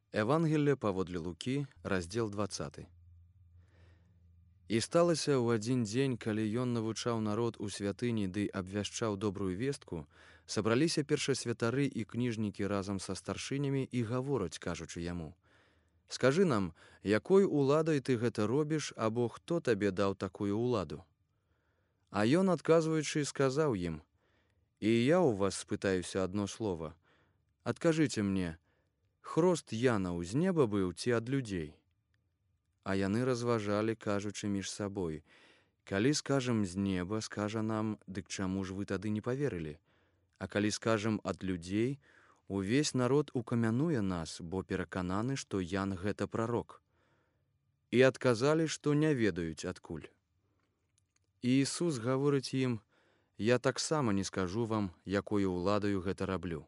Евангелие паводле Лукі, раздзел 20. І сталася ў адзін дзень, калі ён навучаў народ у святыні ды абвяшчаў добрую вестку, сабраліся першасвятары і кніжнікі разам са старшынямі і гавораць, кажучы яму: «Скажы нам, якой уладай ты гэта робіш, або хто табе даў такую ўладу?» А ён, адказваючы, сказаў ім: «І я ў вас спытаюся адно слова. Адкажыце мне, хрост Янаў з неба быў ці ад людзей?» А яны разважалі, кажучы між сабой: «Калі скажам з неба, скажа нам, дык чаму ж вы тады не паверылі? А калі скажам ад людзей, увесь народ укамянуе нас, бо перакананы, што Ян гэта прарок». І адказалі, што не ведаюць адкуль. І Ісус гаворыць ім: «Я таксама не скажу вам, якою ўладаю гэта раблю».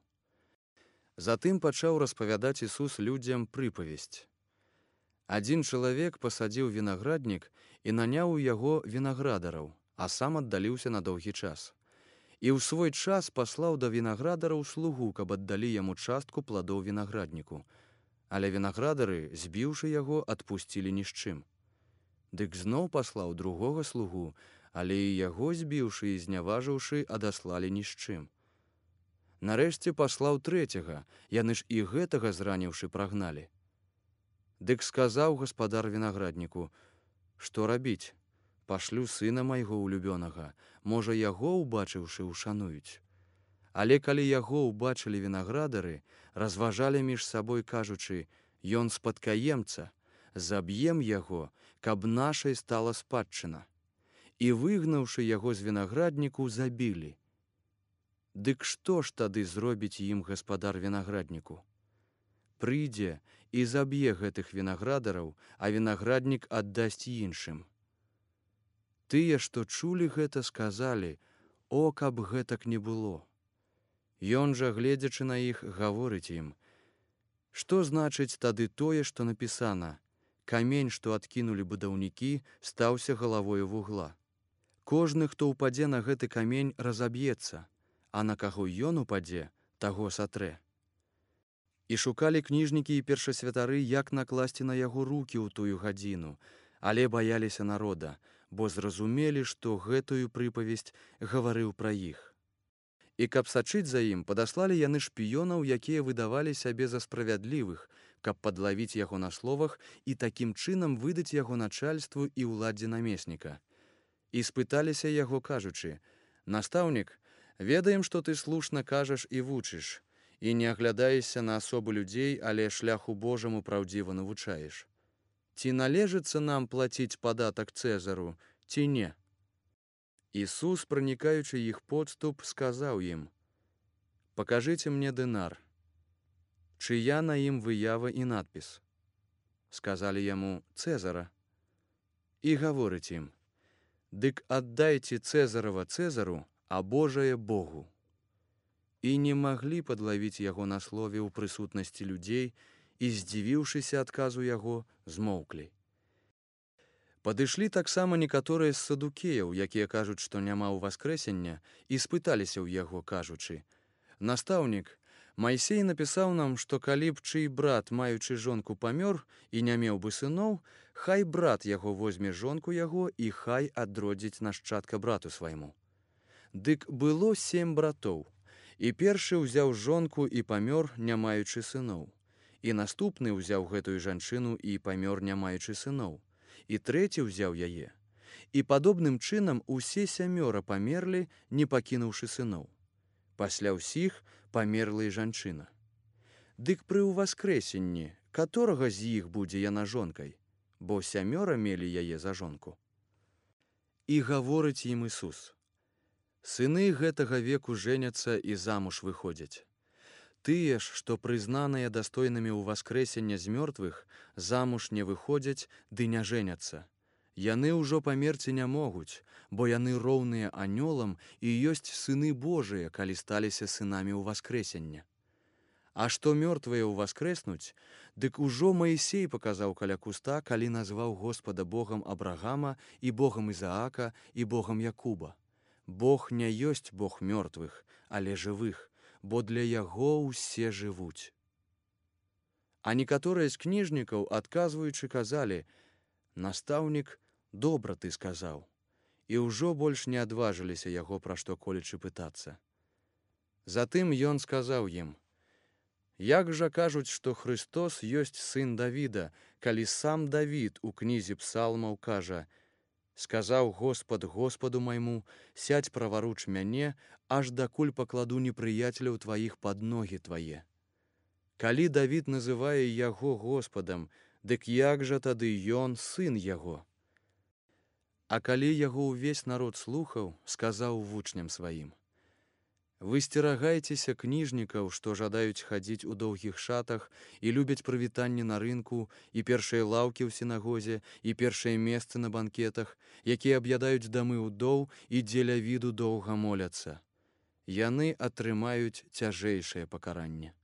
Затым пачаў распавядаць Ісус людзям прыпавесць. Адзін чалавек пасадзіў вінаграднік і наняў у яго вінаградараў, а сам аддаліўся на доўгі час. І ў свой час паслаў да вінаградараў слугу, каб аддалі яму частку пладоў вінаградніку. Але вінаградары, збіўшы яго, адпусцілі ні з чым. Дык зноў паслаў другога слугу, але і яго, збіўшы і зняважыўшы, адаслалі ні з чым. Нарэшце паслаў трэцяга, яны ж і гэтага, зраніўшы, прагналі. Дык сказаў гаспадар вінаградніку: «Што рабіць? Пашлю сына майго улюбёнага, можа, яго, убачыўшы, ушануюць». Але калі яго ўбачылі вінаградары, разважалі між сабой, кажучы: «Ён спадкаемца, заб'ем яго, каб нашай стала спадчына». І, выгнаўшы яго з вінаградніку, забілі. Дык што ж тады зробіць ім гаспадар вінаградніку? Прыйдзе і заб'е гэтых вінаградараў, а вінаграднік аддасць іншым. Тыя, што чулі гэта, сказалі: «О, каб гэтак не было». Ён жа, гледзячы на іх, гаворыць ім: «Што значыць тады тое, што напісана: камень, што адкінулі будаўнікі, стаўся галавою вугла? Кожны, хто ўпадзе на гэты камень, разаб'ецца, а на каго ён упадзе, таго сатрэ». І шукалі кніжнікі і першасвятары, як накласці на яго рукі ў тую гадзіну, але баяліся народа, бо зразумелі, што гэтую прыпавесць гаварыў пра іх. І каб сачыць за ім, падаслалі яны шпіёнаў, якія выдавалі сябе за справядлівых, каб падлавіць яго на словах і такім чынам выдаць яго начальству і ўладзе намесніка. І спыталіся яго, кажучы: «Настаўнік, ведаем, што ты слушна кажаш і вучыш, і не аглядаешся на асобы людзей, але шляху Божаму праўдзіва навучаеш. Ці належыцца нам плаціць падатак Цэзару, ці не?» Ісус, пранікаючы іх подступ, сказаў ім: «Пакажыце мне дынар». Чыя на ім выява і надпіс? Сказалі яму: «Цэзара». І гаворыць ім: «Дык аддайце Цэзарава Цэзару, а Божае Богу». І не маглі падлавіць яго на слове ў прысутнасці людзей, і, здзівіўшыся адказу яго, змоўклі. Падышлі таксама некаторыя з садукеяў, якія кажуць, што няма ўваскрэсення, і спыталіся ў яго, кажучы: «Настаўнік, Майсей напісаў нам, што калі б чый брат, маючы жонку, памёр і не меў бы сыноў, хай брат яго возьме жонку яго і хай адродзіць нашчадка брату свайму. Дык было 7 братоў, і першы ўзяў жонку і памёр, не маючы сыноў. І наступны ўзяў гэтую жанчыну і памёр, не маючы сыноў. І трэці ўзяў яе. І падобным чынам усе 7 памерлі, не пакінуўшы сыноў. Пасля ўсіх памерла і жанчына. Дык пры ўваскрэсенні каторага з іх будзе яна жонкай? Бо 7 мелі яе за жонку». І гаворыць ім Ісус: «Сыны гэтага веку жэняцца і замуж выходзяць. Тыя ж, што прызнаныя дастойнымі ўваскрэсення з мёртвых, замуж не выходзяць ды не жэняцца. Яны ўжо памерці не могуць, бо яны роўныя анёлам і ёсць сыны Божыя, калі сталіся сынамі ўваскрэсення. А што мёртвыя ўваскрэснуць, дык ужо Маісей паказаў каля куста, калі назваў Господа Богам Абрагама і Богам Ізаака і Богам Якуба. Бог не ёсць Бог мёртвых, але жывых, бо для яго ўсе жывуць». А некаторыя з кніжнікаў, адказваючы, казалі: «Настаўнік, добра ты сказаў», і ўжо больш не адважыліся яго пра што-колечы пытацца. Затым ён сказаў ім: «Як жа кажуць, што Христос ёсць сын Давіда, калі сам Давід у кнізе псалмаў кажа: «Сказаў Господ Господу майму, сядь праваруч мяне, аж дакуль пакладу непрыяцеляў тваіх пад ногі твае». Калі Давід называе яго Господам, дык як жа тады ён сын яго? А калі яго ўвесь народ слухаў, сказаў вучням сваім: «Высцерагайцеся кніжнікаў, што жадаюць хадзіць у доўгіх шатах і любяць прывітанне на рынку, і першыя лаўкі ў сінагозе, і першыя месцы на банкетах, якія аб'ядаюць дамы ўдоў і дзеля віду доўга моляцца. Яны атрымаюць цяжэйшае пакаранне».